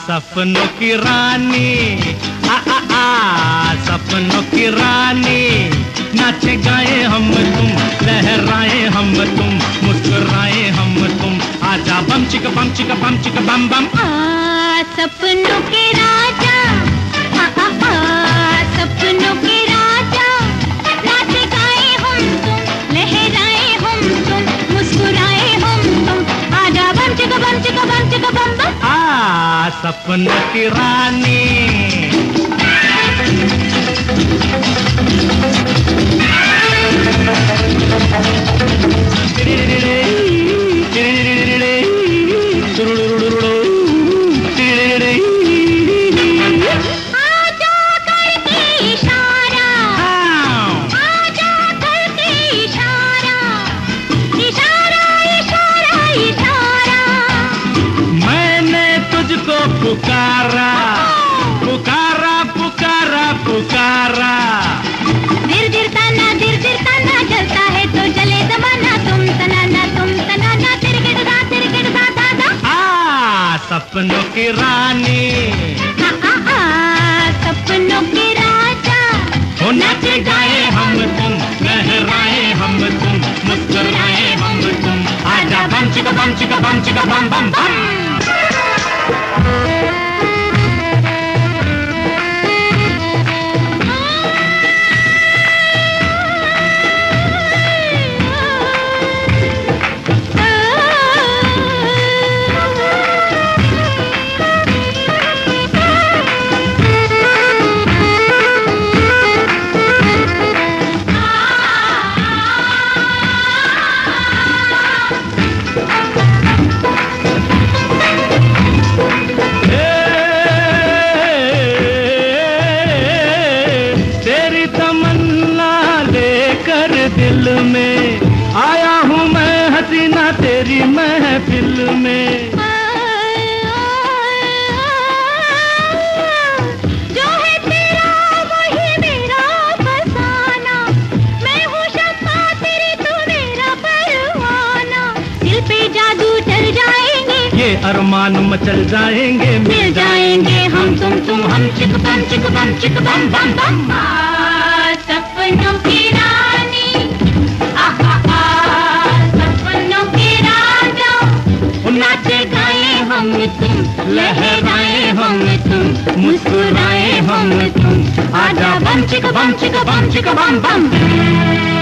सपनों की रानी सपनों की रानी, नाचे गाए हम तुम, लहराए हम तुम, मुस्कुराए हम तुम, आजा बम चिक बम चिक बम चिक बम बम। सपनों के राजा, सपनों के राजा, नाचे गाए हम तुम, लहराए हम तुम, मुस्कुराए हम तुम, आजा बम चिक बम चिक बम चिक बम बम। सपनों की रानी। पुकारा पुकारा पुकारा पुकारा, दिल दिल ताना जलता है तो जले जमाना, तुम तनाना तिरगिड़ दा सपनों की रानी, सपनों के राजा, हो नाचे गाए हम तुम, लहराए हम तुम, मुस्कुराए हम तुम, आजा बम चिका बम चिका बम चिका बम बम बम। दिल में आया हूँ मैं हसीना तेरी महफिल में, जो है तेरा वही मेरा फसाना, मैं हूँ शम्मा तेरी तू मेरा परवाना, दिल पे जादू चल जाएंगे, ये अरमान मचल जाएंगे, मिल जाएंगे हम चिक बम चिक बम बम बम। सपनों की रानी, सपनों के राजा, नाचे गाए हम तुम, लहराए हम तुम, मुस्कुराए हम तुम, आजा बम चिक बम चिक बम चिक बम बम।